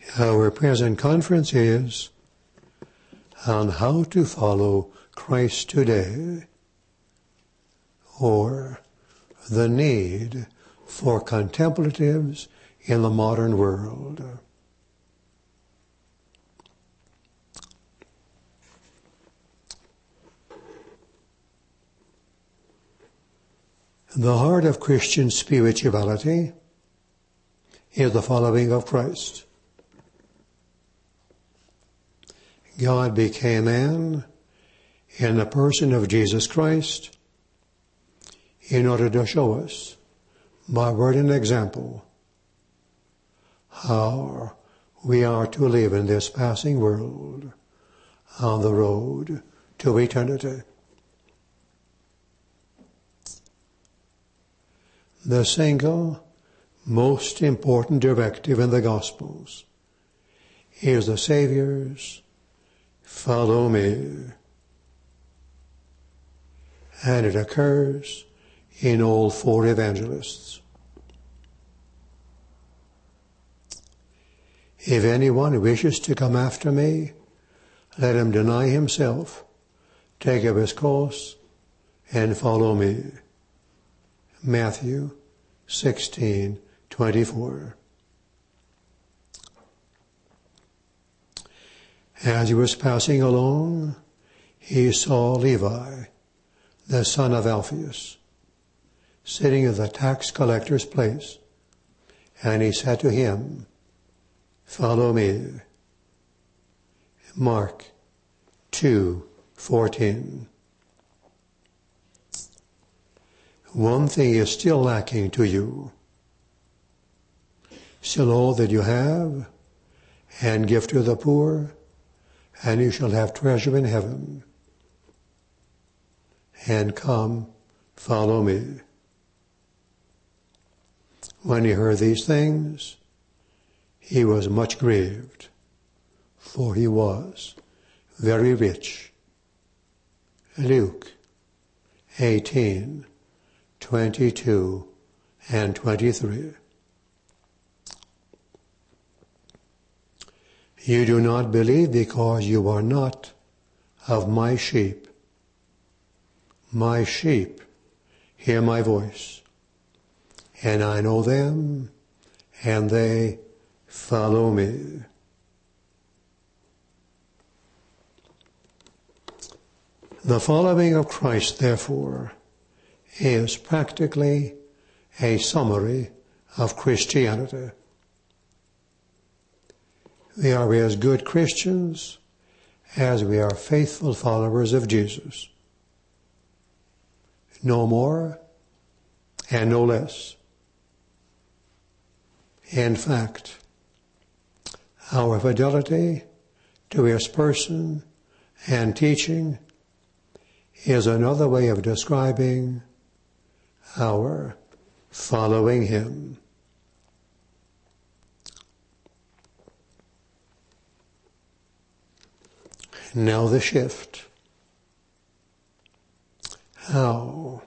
Our present conference is on how to follow Christ today, or the need for contemplatives in the modern world. The heart of Christian spirituality is the following of Christ. God became man in the person of Jesus Christ in order to show us, by word and example, how we are to live in this passing world on the road to eternity. The single most important directive in the Gospels is the Savior's "Follow me." And it occurs in all four evangelists. If anyone wishes to come after me, let him deny himself, take up his cross, and follow me. Matthew 16:24. As he was passing along, he saw Levi, the son of Alphaeus, sitting in the tax collector's place, and he said to him, "Follow me." Mark 2:14. One thing is still lacking to you. Sell all that you have and give to the poor, and you shall have treasure in heaven. And come, follow me. When he heard these things, he was much grieved, for he was very rich. Luke 18:22 and 23. You do not believe because you are not of my sheep. My sheep hear my voice, and I know them, and they follow me. The following of Christ, therefore, is practically a summary of Christianity. We are as good Christians as we are faithful followers of Jesus. No more and no less. In fact, our fidelity to his person and teaching is another way of describing our following him. Now the shift. How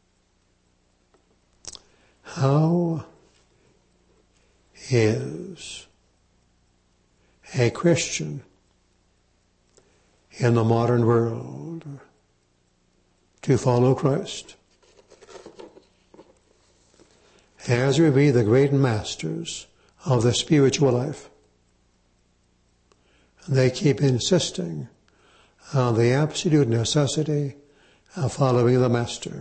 is a Christian in the modern world to follow Christ? As we read the great masters of the spiritual life, they keep insisting on the absolute necessity of following the Master.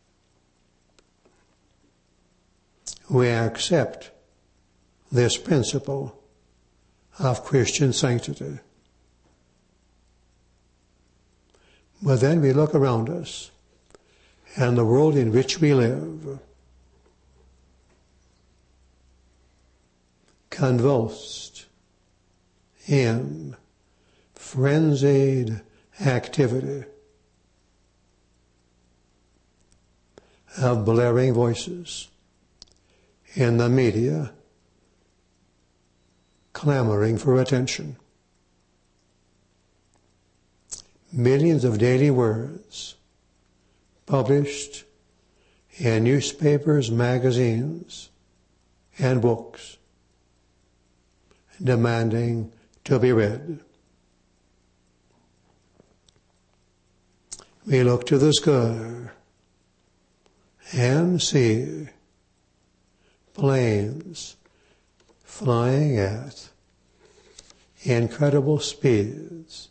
We accept this principle of Christian sanctity. But then we look around us and the world in which we live, convulsed in frenzied activity of blaring voices in the media clamoring for attention. Millions of daily words published in newspapers, magazines, and books, demanding to be rid. We look to the sky and see planes flying at incredible speeds,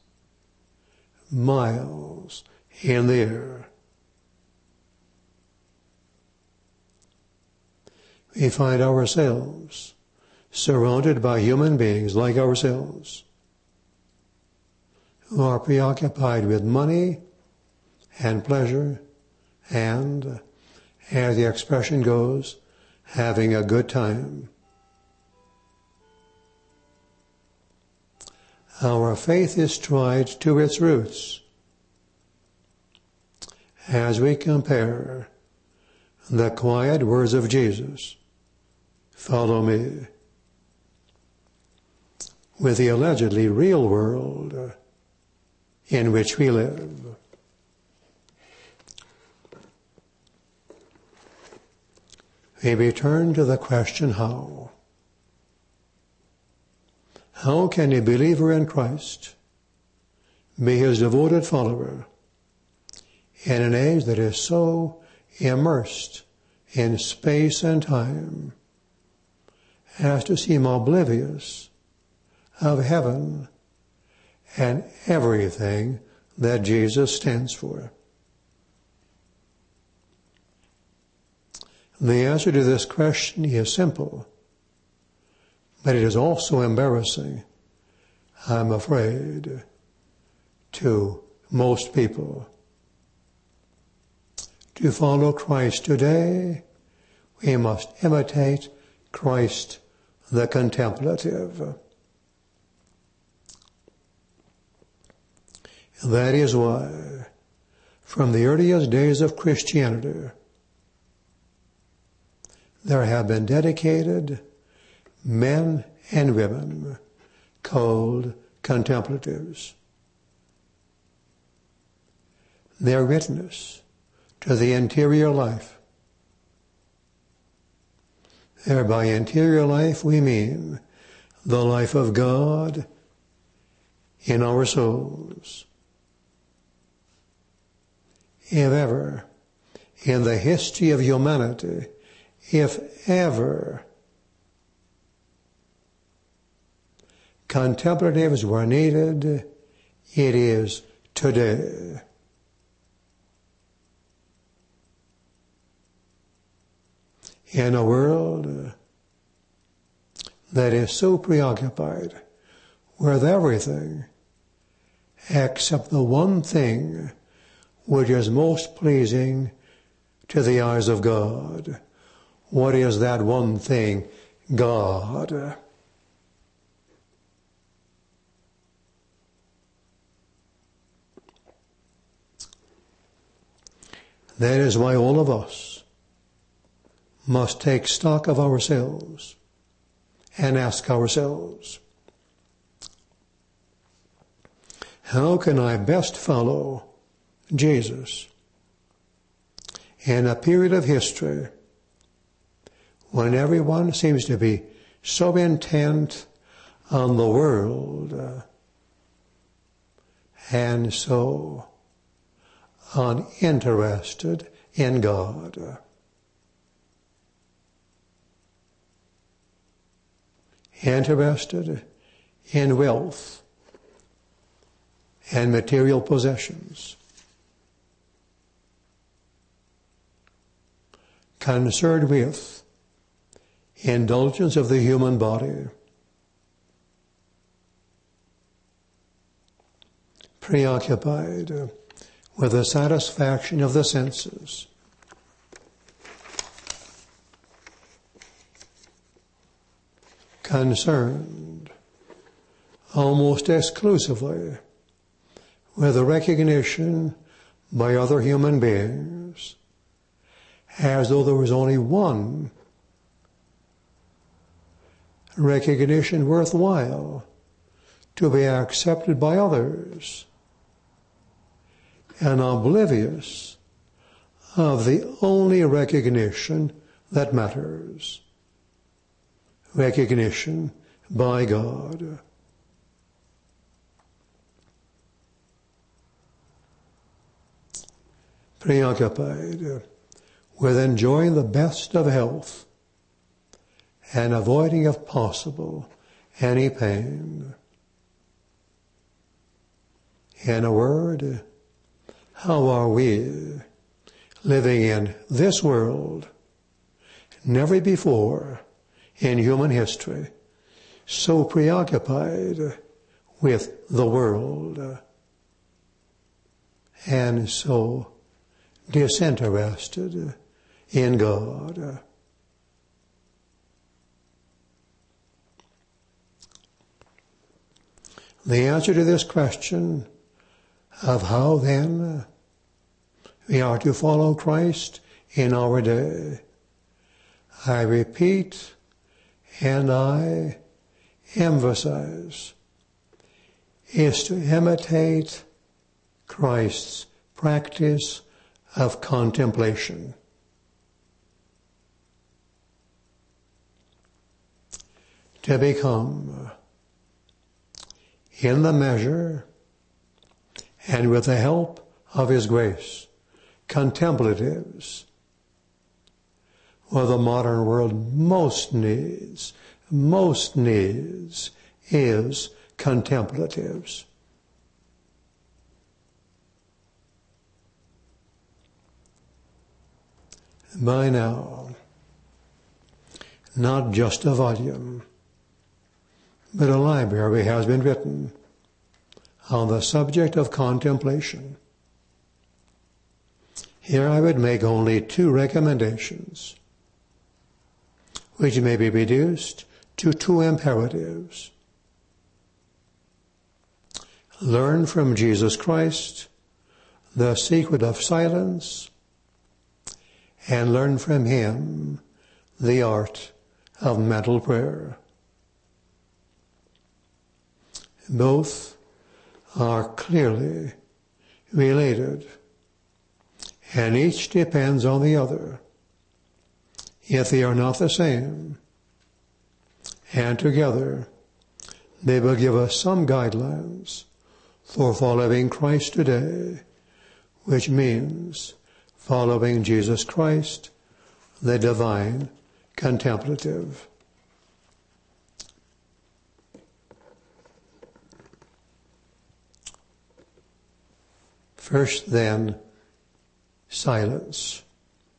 miles in the air. We find ourselves surrounded by human beings like ourselves who are preoccupied with money and pleasure and, as the expression goes, having a good time. Our faith is tried to its roots as we compare the quiet words of Jesus, "Follow me," with the allegedly real world in which we live. We return to the question, how? How can a believer in Christ be his devoted follower in an age that is so immersed in space and time as to seem oblivious of heaven and everything that Jesus stands for? The answer to this question is simple, but it is also embarrassing, I'm afraid, to most people. To follow Christ today, we must imitate Christ the contemplative. That is why, from the earliest days of Christianity, there have been dedicated men and women called contemplatives. Their witness to the interior life. There, by interior life, we mean the life of God in our souls. If ever, in the history of humanity, if ever, contemplatives were needed, it is today. In a world that is so preoccupied with everything except the one thing which is most pleasing to the eyes of God. What is that one thing? God. That is why all of us must take stock of ourselves and ask ourselves, how can I best follow Jesus in a period of history when everyone seems to be so intent on the world and so uninterested in God? Interested in wealth and material possessions, concerned with indulgence of the human body, preoccupied with the satisfaction of the senses, concerned almost exclusively with the recognition by other human beings, as though there was only one recognition worthwhile to be accepted by others, and oblivious of the only recognition that matters, recognition by God. Preoccupied with enjoying the best of health and avoiding, if possible, any pain. In a word, how are we living in this world, never before in human history, so preoccupied with the world and so disinterested in God? The answer to this question of how then we are to follow Christ in our day, I repeat and I emphasize, is to imitate Christ's practice of contemplation. To become, in the measure and with the help of His grace, contemplatives. What the modern world most needs is contemplatives. By now, not just a volume, but a library has been written on the subject of contemplation. Here I would make only 2 recommendations, which may be reduced to 2 imperatives. Learn from Jesus Christ the secret of silence, and learn from Him the art of mental prayer. Both are clearly related, and each depends on the other, yet they are not the same. And together, they will give us some guidelines for following Christ today, which means following Jesus Christ, the divine contemplative. First, then, silence.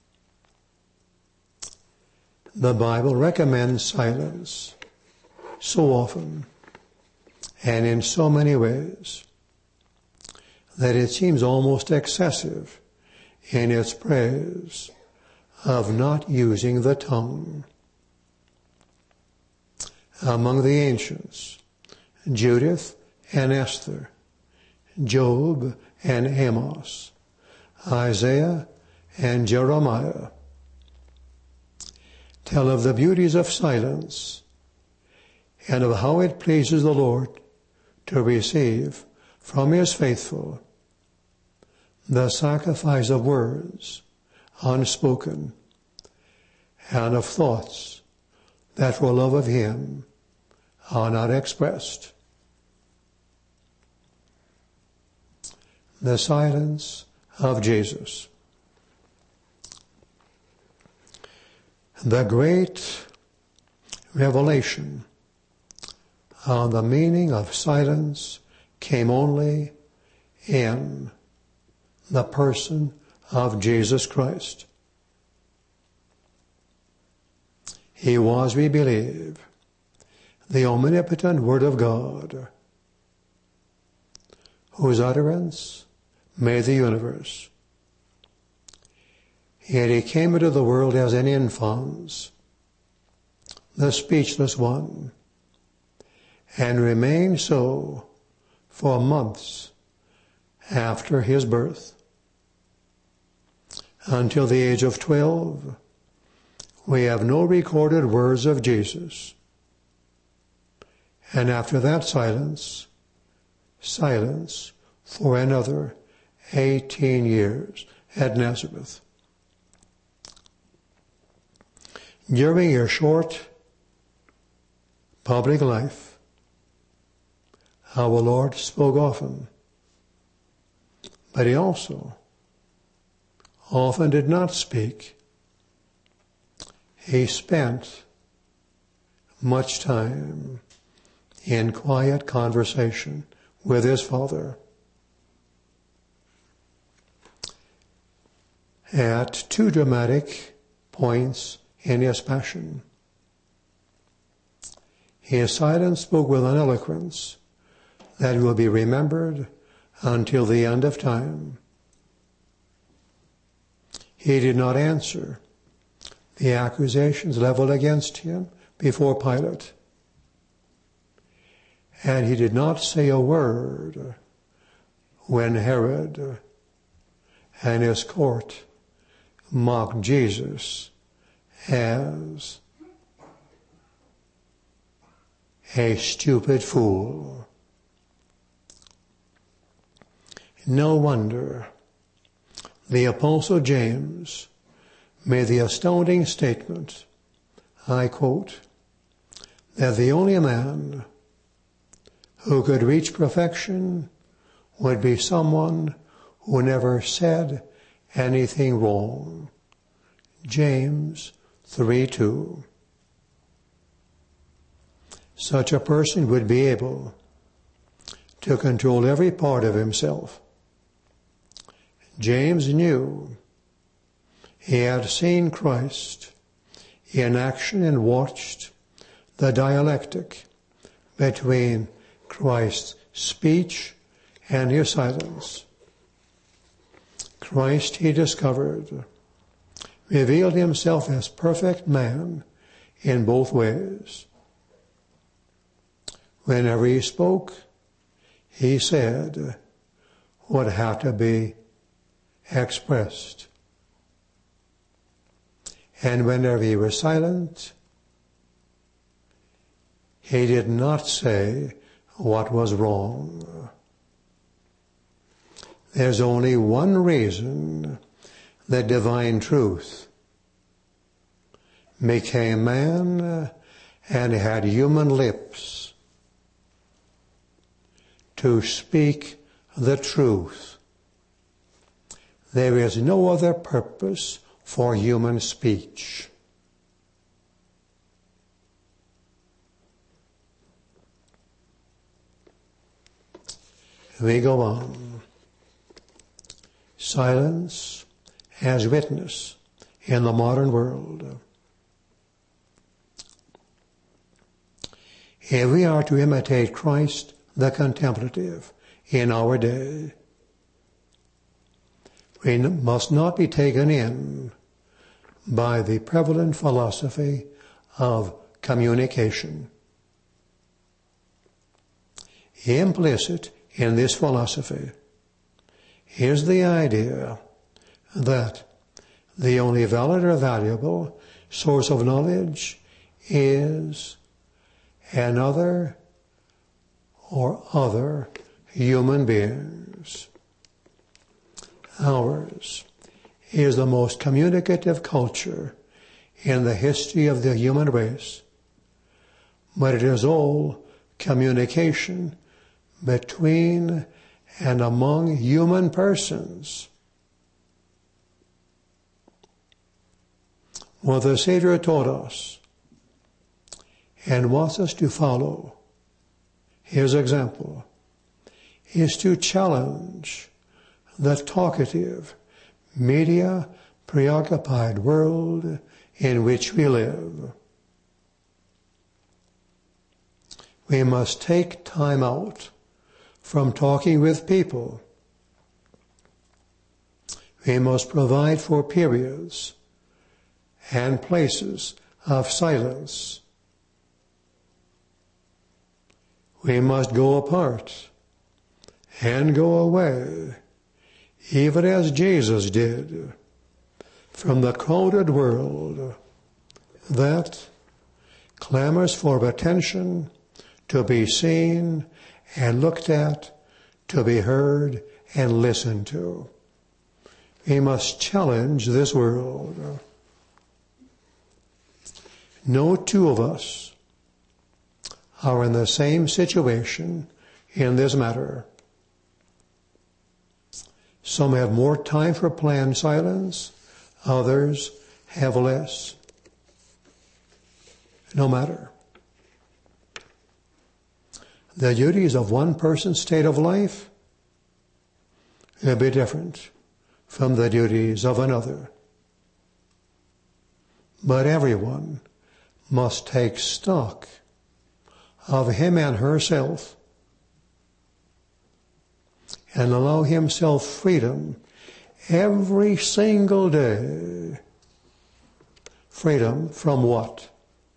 The Bible recommends silence so often and in so many ways that it seems almost excessive in its praise of not using the tongue. Among the ancients, Judith and Esther, Job and Amos, Isaiah and Jeremiah tell of the beauties of silence and of how it pleases the Lord to receive from His faithful the sacrifice of words unspoken and of thoughts that for love of Him are not expressed. The silence of Jesus. The great revelation on the meaning of silence came only in the person of Jesus Christ. He was, we believe, the omnipotent Word of God, whose utterance made the universe. Yet He came into the world as an infans, the speechless one, and remained so for months after His birth. Until the age of 12, we have no recorded words of Jesus. And after that silence for another 18 years at Nazareth. During a short public life, our Lord spoke often, but he also often did not speak. He spent much time in quiet conversation with his Father. At two dramatic points in his passion, his silence spoke with an eloquence that will be remembered until the end of time. He did not answer the accusations leveled against him before Pilate, and he did not say a word when Herod and his court mocked Jesus as a stupid fool. No wonder the Apostle James made the astounding statement, I quote, that the only man who could reach perfection would be someone who never said anything wrong. James 3:2. Such a person would be able to control every part of himself. James knew he had seen Christ in action and watched the dialectic between Christ's speech and his silence. Christ, he discovered, revealed himself as perfect man in both ways. Whenever he spoke, he said what had to be expressed. And whenever he was silent, he did not say what was wrong. There's only one reason that divine truth became man and had human lips: to speak the truth. There is no other purpose for human speech. We go on. Silence as witness in the modern world. If we are to imitate Christ the contemplative in our day, we must not be taken in by the prevalent philosophy of communication. Implicit in this philosophy is the idea that the only valid or valuable source of knowledge is another or other human beings. Ours is the most communicative culture in the history of the human race, but it is all communication between and among human persons. What the Savior taught us and wants us to follow his example is to challenge the talkative, media preoccupied world in which we live. We must take time out from talking with people. We must provide for periods and places of silence. We must go apart and go away, even as Jesus did, from the crowded world that clamors for attention, to be seen and looked at, to be heard and listened to. We must challenge this world. No two of us are in the same situation in this matter. Some have more time for planned silence, others have less. No matter. The duties of one person's state of life will be different from the duties of another. But everyone must take stock of him and herself and allow himself freedom every single day. Freedom from what?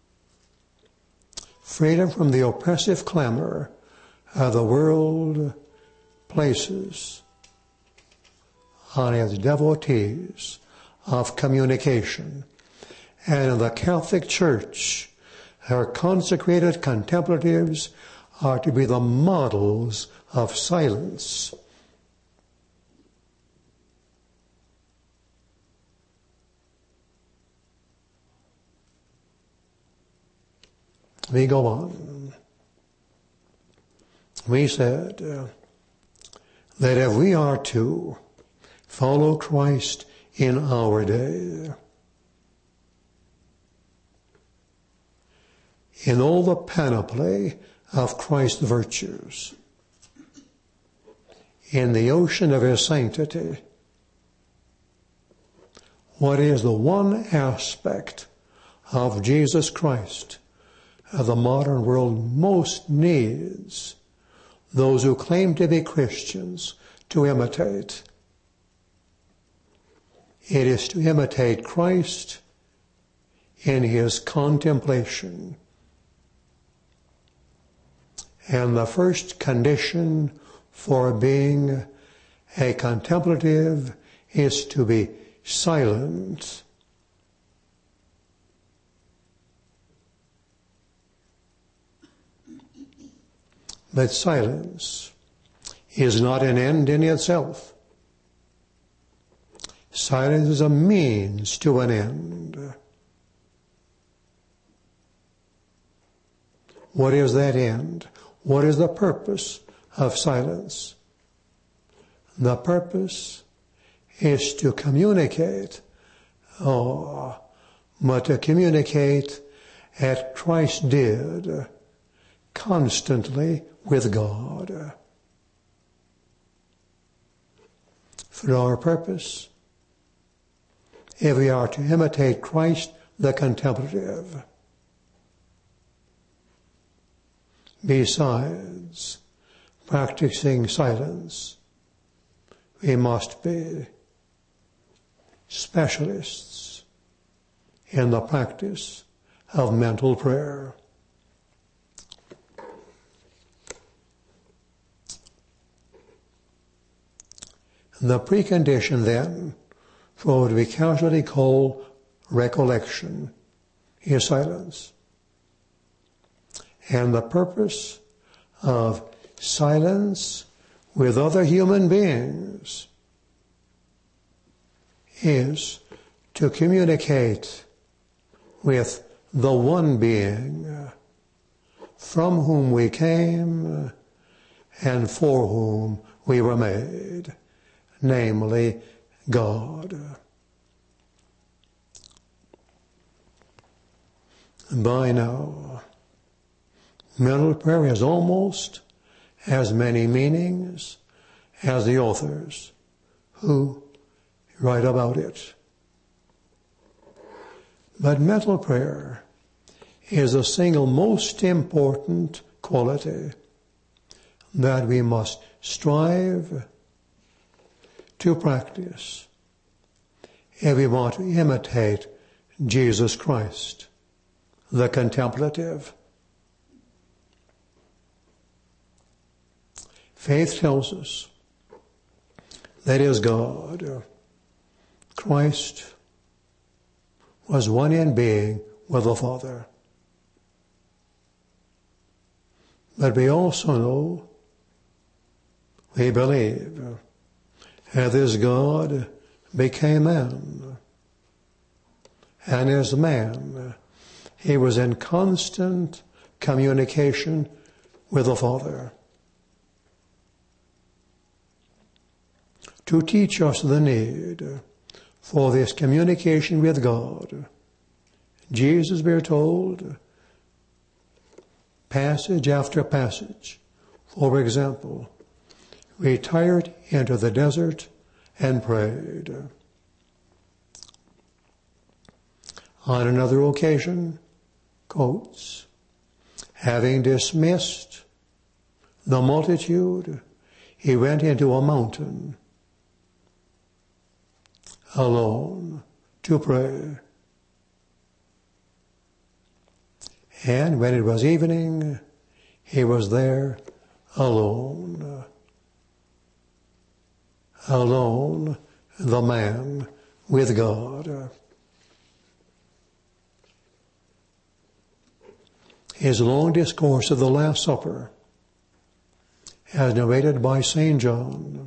Freedom from the oppressive clamor of the world places on its devotees of communication. And in the Catholic Church, our consecrated contemplatives are to be the models of silence. We go on. We said that if we are to follow Christ in our day, in all the panoply of Christ's virtues, in the ocean of his sanctity, what is the one aspect of Jesus Christ the modern world most needs those who claim to be Christians to imitate? It is to imitate Christ in his contemplation. And the first condition for being a contemplative is to be silent. But silence is not an end in itself. Silence is a means to an end. What is that end? What is the purpose of silence? The purpose is to communicate, but to communicate as Christ did, constantly with God. For our purpose, if we are to imitate Christ the contemplative, besides practicing silence, we must be specialists in the practice of mental prayer. The precondition then for what we casually call recollection is silence. And the purpose of silence with other human beings is to communicate with the one being from whom we came and for whom we were made, namely God. By now, mental prayer has almost as many meanings as the authors who write about it. But mental prayer is the single most important quality that we must strive to practice if we want to imitate Jesus Christ, the contemplative. Faith tells us that is God. Christ was one in being with the Father. But we also know, we believe, that this God became man. And as man, he was in constant communication with the Father. To teach us the need for this communication with God, Jesus, we're told, passage after passage, for example, retired into the desert and prayed. On another occasion, quotes, having dismissed the multitude, he went into a mountain alone to pray. And when it was evening, he was there alone. Alone, the man with God. His long discourse of the Last Supper, as narrated by St. John,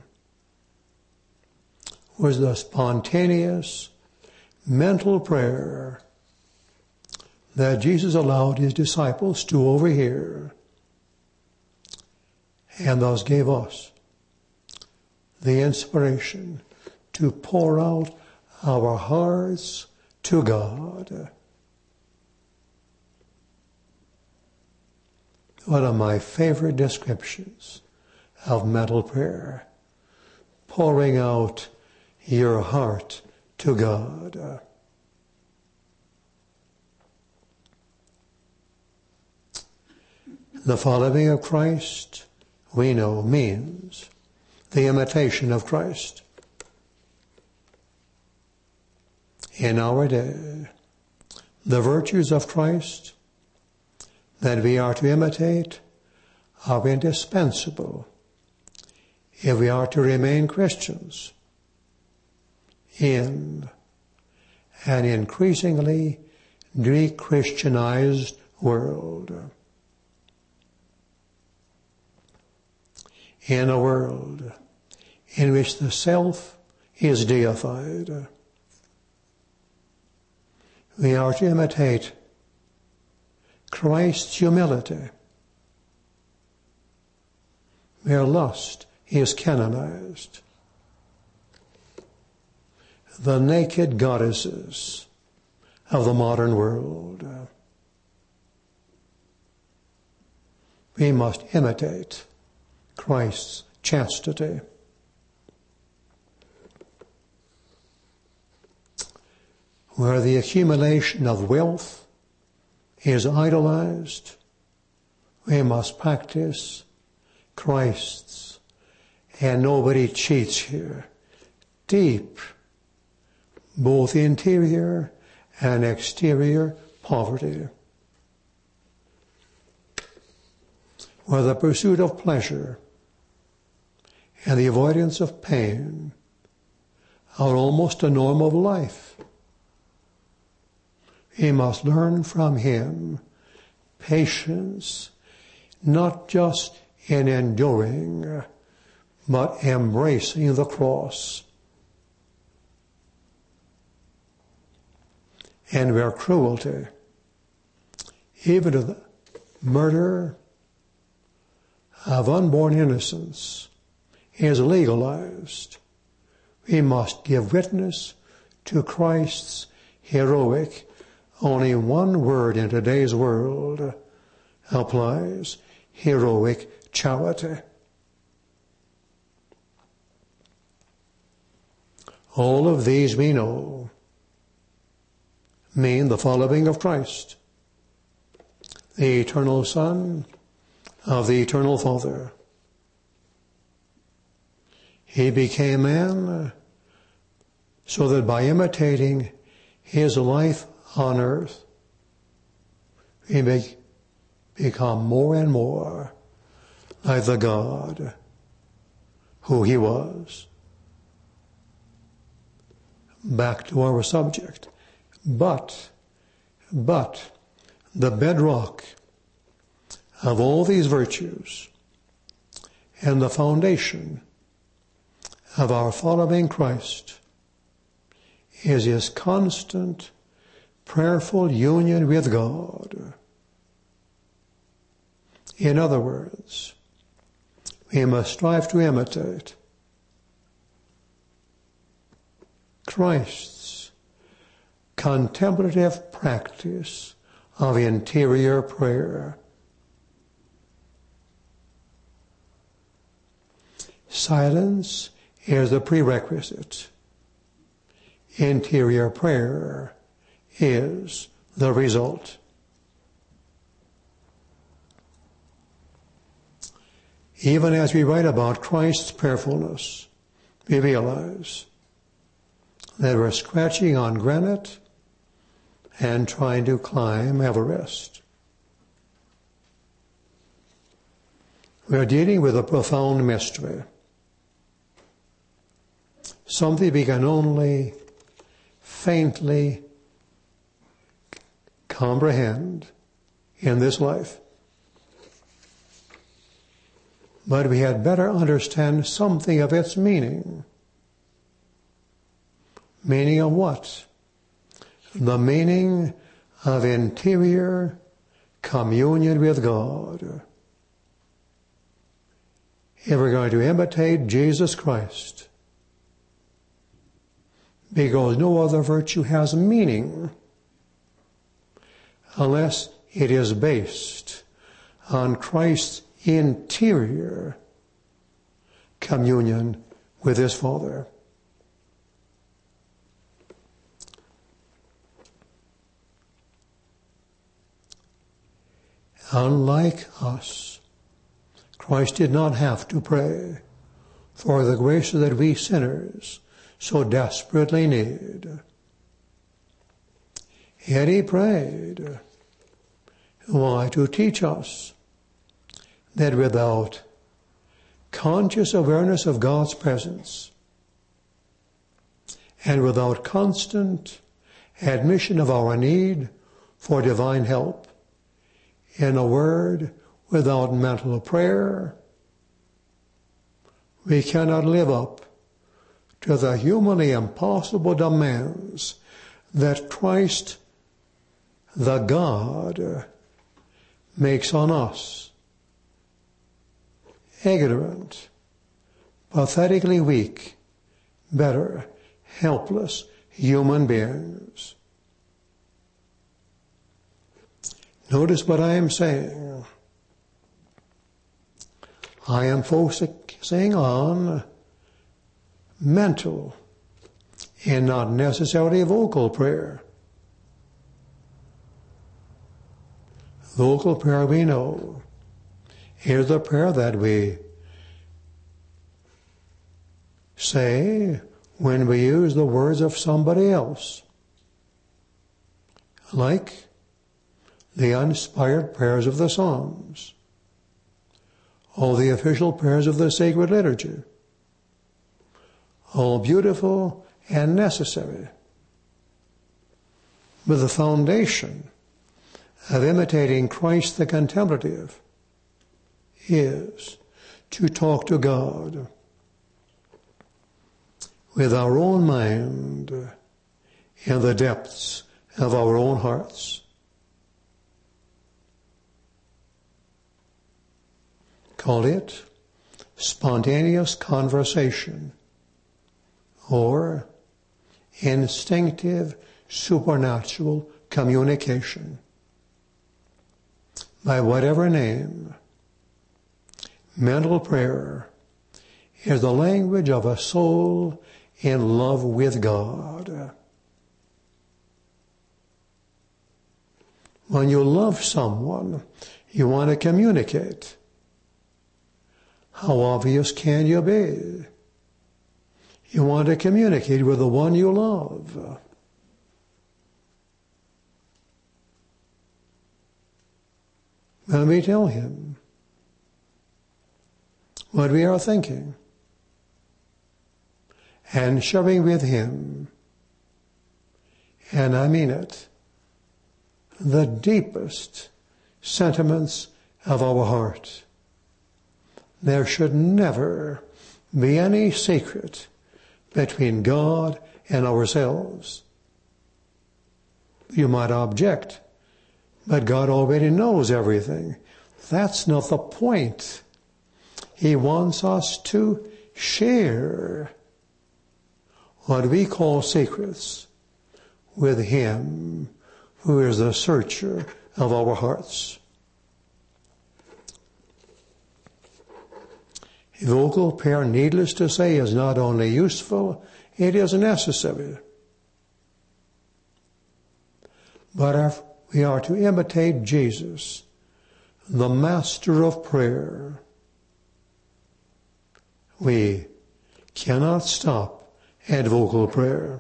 was the spontaneous mental prayer that Jesus allowed his disciples to overhear, and thus gave us the inspiration to pour out our hearts to God. One of my favorite descriptions of mental prayer, pouring out your heart to God. The following of Christ, we know, means the imitation of Christ. In our day, the virtues of Christ that we are to imitate are indispensable if we are to remain Christians in an increasingly de-Christianized world. In a world in which the self is deified, we are to imitate Christ's humility, where lust is canonized. The naked goddesses of the modern world. We must imitate Christ's chastity. Where the accumulation of wealth is idolized, we must practice Christ's, and nobody cheats here, deep, both interior and exterior poverty. Where the pursuit of pleasure and the avoidance of pain are almost a norm of life, we must learn from him patience, not just in enduring, but embracing the cross. And where cruelty, even to the murder of unborn innocence, is legalized, we must give witness to Christ's heroic, only one word in today's world applies, heroic charity. All of these we know mean the following of Christ, the eternal Son of the eternal Father. He became man so that by imitating his life on earth, he may become more and more like the God who he was. Back to our subject. But the bedrock of all these virtues and the foundation of our following Christ is his constant, prayerful union with God. In other words, we must strive to imitate Christ's contemplative practice of interior prayer. Silence is the prerequisite. Interior prayer is the result. Even as we write about Christ's prayerfulness, we realize that we're scratching on granite and trying to climb Everest. We're dealing with a profound mystery, something we can only faintly comprehend in this life. But we had better understand something of its meaning. Meaning of what? The meaning of interior communion with God. If we're going to imitate Jesus Christ, because no other virtue has meaning unless it is based on Christ's interior communion with his Father. Unlike us, Christ did not have to pray for the grace that we sinners so desperately need. Yet he prayed. Why? To teach us that without conscious awareness of God's presence and without constant admission of our need for divine help, in a word, without mental prayer, we cannot live up to the humanly impossible demands that Christ, the God, makes on us. Ignorant, pathetically weak, bitter, helpless human beings. Notice what I am saying. I am focusing on mental and not necessarily vocal prayer. Vocal prayer, we know, is the prayer that we say when we use the words of somebody else, like the inspired prayers of the Psalms, or the official prayers of the sacred liturgy, all beautiful and necessary. But the foundation of imitating Christ the contemplative is to talk to God with our own mind in the depths of our own hearts. Call it spontaneous conversation or instinctive supernatural communication. By whatever name, mental prayer is the language of a soul in love with God. When you love someone, you want to communicate. How obvious can you be? You want to communicate with the one you love. When we tell him what we are thinking and sharing with him, and I mean it, the deepest sentiments of our heart. There should never be any secret between God and ourselves. You might object, but God already knows everything. That's not the point. He wants us to share what we call secrets with Him who is the searcher of our hearts. Vocal prayer, needless to say, is not only useful, it is necessary. But if we are to imitate Jesus, the master of prayer, we cannot stop at vocal prayer.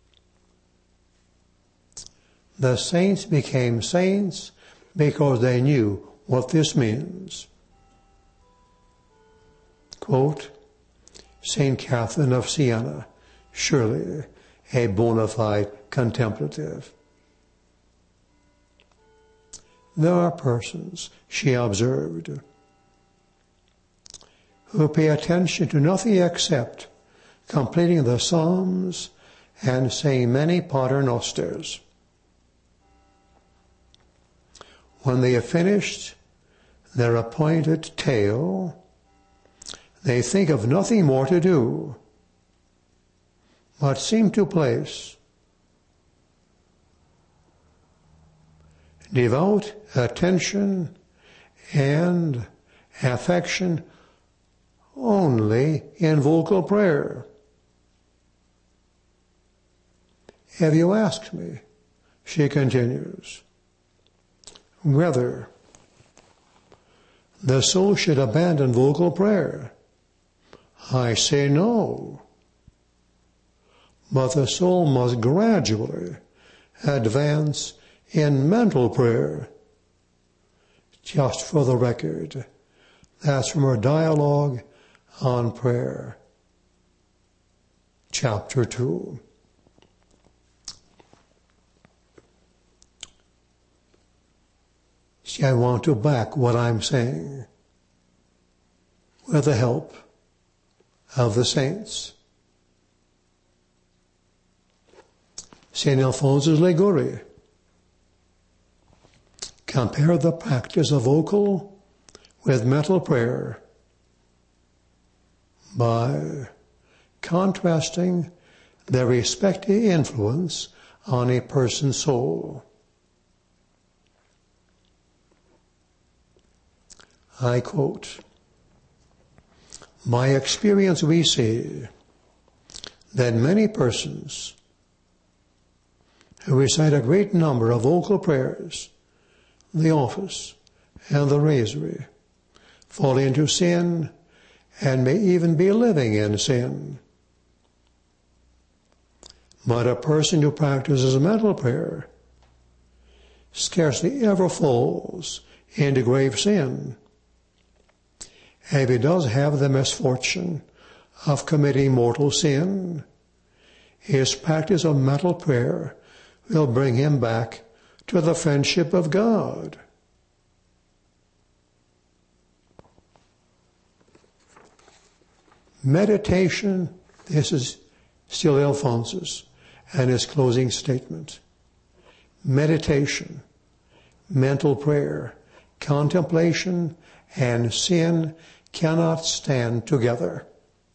The saints became saints because they knew what this means. Quote, St. Catherine of Siena, surely a bona fide contemplative. There are persons, she observed, who pay attention to nothing except completing the Psalms and saying many paternosters. When they have finished their appointed tale, they think of nothing more to do, but seem to place devout attention and affection only in vocal prayer. Have you asked me, she continues, whether the soul should abandon vocal prayer? I say no. But the soul must gradually advance in mental prayer. Just for the record, that's from her dialogue on prayer, chapter 2. See, I want to back what I'm saying with the help of the saints. St. Alphonsus Liguori compared the practice of vocal with mental prayer by contrasting their respective influence on a person's soul. I quote, by experience we see that many persons who recite a great number of vocal prayers, the office and the rosary, fall into sin and may even be living in sin. But a person who practices mental prayer scarcely ever falls into grave sin. If he does have the misfortune of committing mortal sin, his practice of mental prayer will bring him back to the friendship of God. Meditation, this is still Alphonsus and his closing statement. Meditation, mental prayer, contemplation, and sin cannot stand together.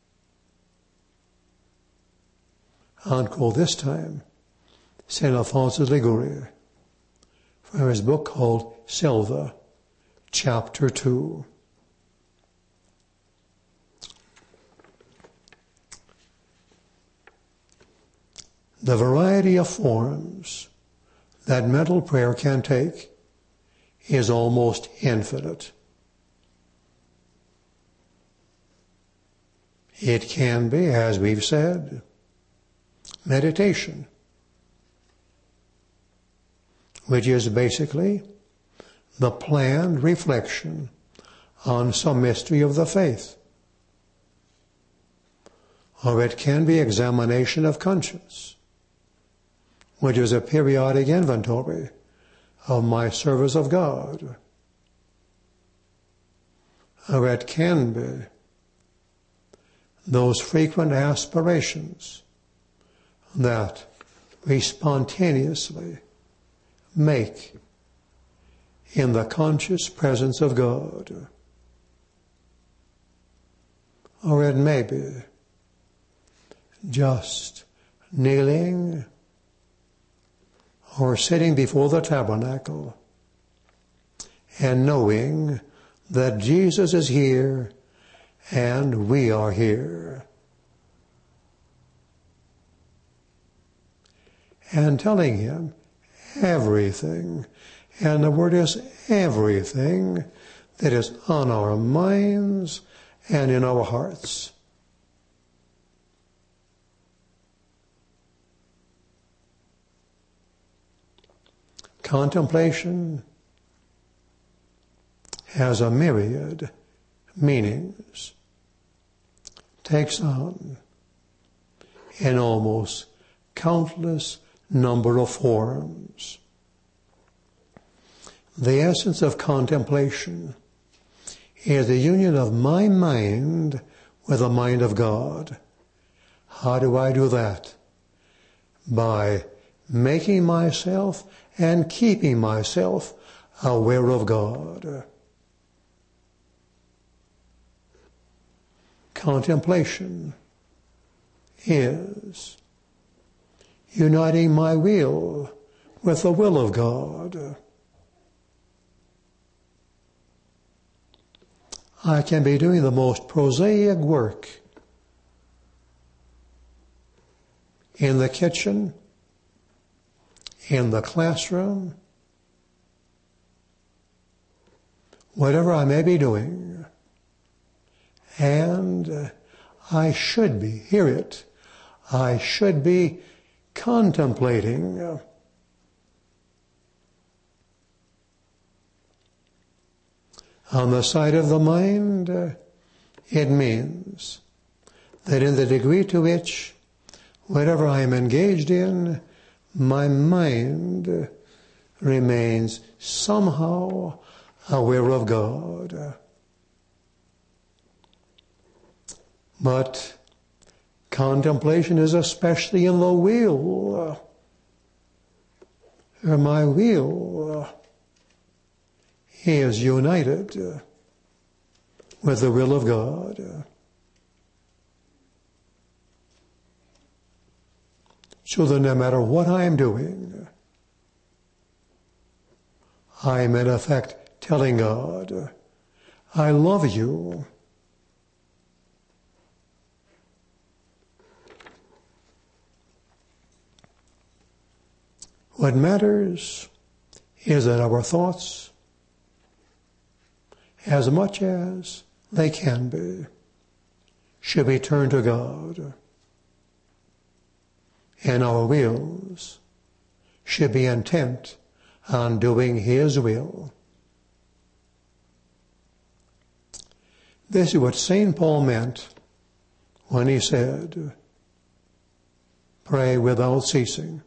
Unquote, this time, St. Alphonsus Liguori, from his book called Silva, chapter 2. The variety of forms that mental prayer can take is almost infinite. It can be, as we've said, meditation, which is basically the planned reflection on some mystery of the faith. Or it can be examination of conscience, which is a periodic inventory of my service of God. Or it can be those frequent aspirations that we spontaneously make in the conscious presence of God. Or it may be just kneeling or sitting before the tabernacle and knowing that Jesus is here and we are here. And telling him everything, and the word is everything, that is on our minds and in our hearts. Contemplation has a myriad meanings, takes on an almost countless number of forms. The essence of contemplation is the union of my mind with the mind of God. How do I do that? By making myself and keeping myself aware of God. Contemplation is uniting my will with the will of God. I can be doing the most prosaic work in the kitchen, in the classroom, whatever I may be doing. And I should be, hear it, I should be contemplating. On the side of the mind, it means that in the degree to which whatever I am engaged in, my mind remains somehow aware of God. But contemplation is especially in the will. My will is united with the will of God. So that no matter what I am doing, I am in effect telling God, I love you. What matters is that our thoughts, as much as they can be, should be turned to God. And our wills should be intent on doing His will. This is what St. Paul meant when he said, pray without ceasing.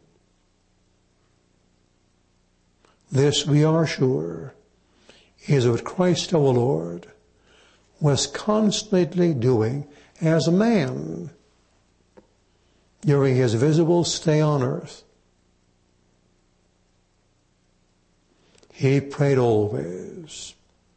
This we are sure is what Christ our Lord was constantly doing as a man during his visible stay on earth. He prayed always.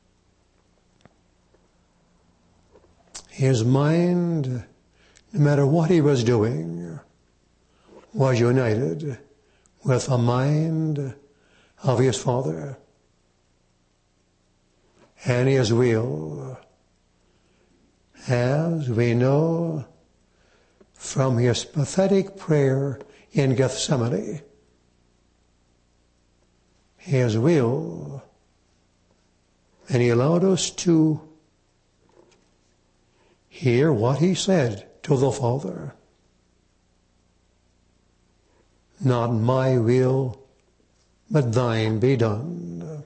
His mind, no matter what he was doing, was united with the mind of his Father. And his will, as we know from his pathetic prayer in Gethsemane, his will, and he allowed us to hear what he said to the Father. Not my will, but thine be done.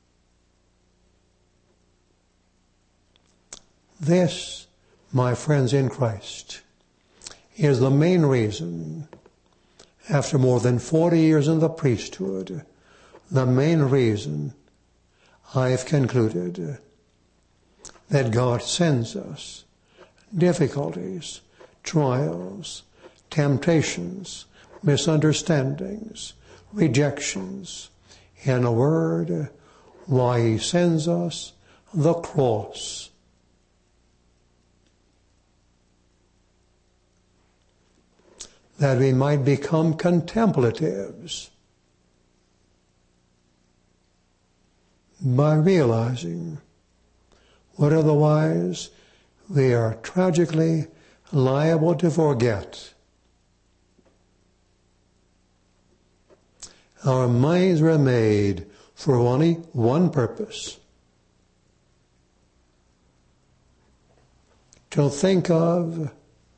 This, my friends in Christ, is the main reason, after more than 40 years in the priesthood, the main reason I've concluded that God sends us difficulties, trials, temptations, misunderstandings, rejections, in a word, why he sends us the cross. That we might become contemplatives by realizing what otherwise we are tragically liable to forget. Our minds were made for only one purpose: to think of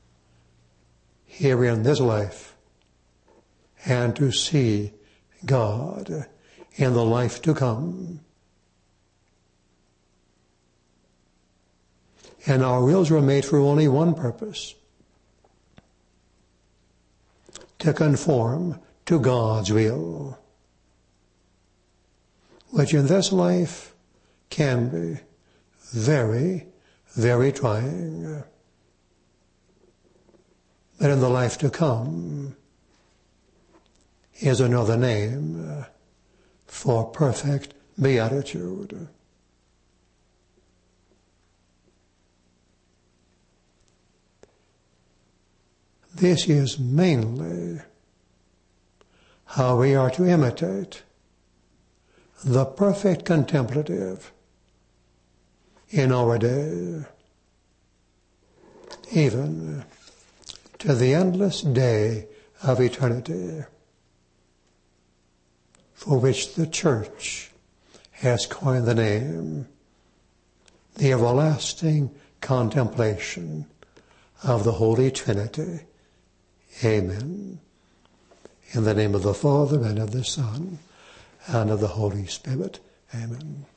here in this life and to see God in the life to come. And our wills were made for only one purpose: to conform to God's will, which in this life can be very, very trying. But in the life to come is another name for perfect beatitude. This is mainly how we are to imitate the perfect contemplative in our day, even to the endless day of eternity, for which the Church has coined the name, the everlasting contemplation of the Holy Trinity. Amen. In the name of the Father, and of the Son, and of the Holy Spirit. Amen.